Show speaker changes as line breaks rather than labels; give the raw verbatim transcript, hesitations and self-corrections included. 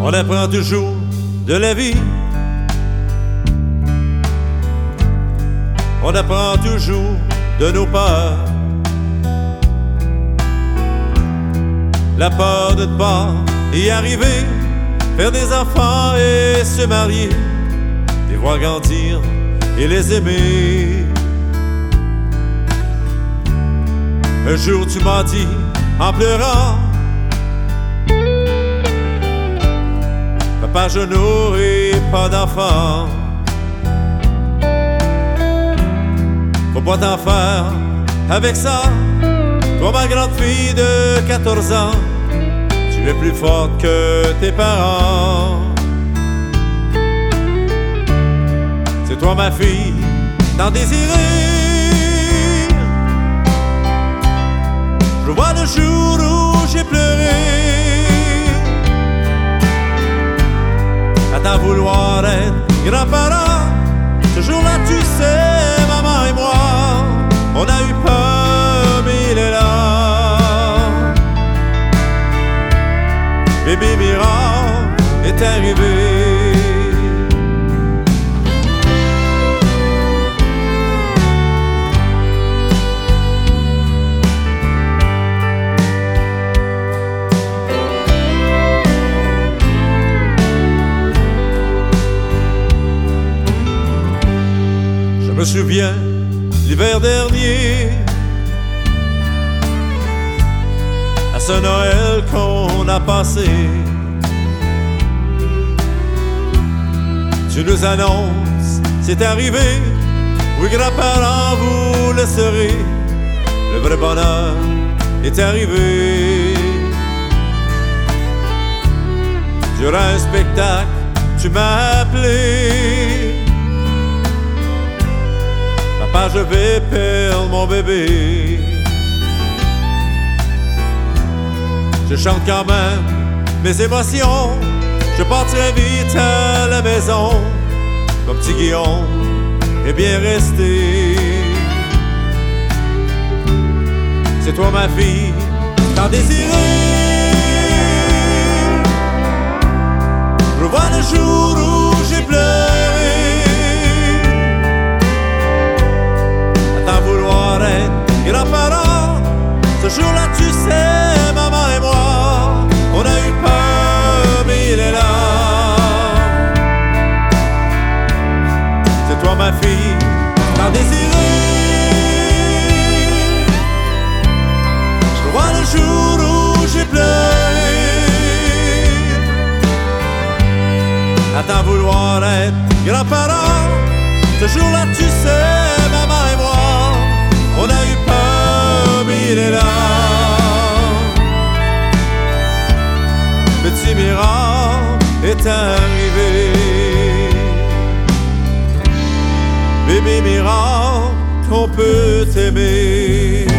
On apprend toujours de la vie. On apprend toujours de nos peurs. La peur de ne pas y arriver, faire des enfants et se marier, les voir grandir et les aimer. Un jour tu m'as dit en pleurant, papa, je n'aurai pas d'enfant. Faut pas t'en faire avec ça. Toi, ma grande fille de quatorze ans, tu es plus forte que tes parents. C'est toi, ma fille, tant désirée. Je vois le jour où j'ai pleuré à t'en vouloir être grand-parent. Ce jour-là, tu sais, maman et moi, on a eu peur, mais il est là. Bébé miracle est arrivé. Je me souviens, l'hiver dernier, à ce Noël qu'on a passé, tu nous annonces, c'est arrivé. Oui, grands-parents, vous le serez. Le vrai bonheur est arrivé. Durant un spectacle, tu m'as appelé. Papa, je vais perdre mon bébé. Je chante quand même mes émotions. Je partirai vite à la maison. Mon petit Guillaume est bien resté. C'est toi, ma fille, tant désirée. Je vois le jour où j'ai pleuré à t'en vouloir être grand-parent. Ce jour-là, tu sais, maman et moi, on a eu peur, mais il est là. C'est toi, ma fille, tant désirée. Je vois le jour où j'ai pleuré à t'en vouloir être grand-parent. Ce jour-là, tu sais, maman et moi, on a eu peur, mais il est là. Petit miracle est arrivé. Bébé miracle, qu'on peut t'aimer.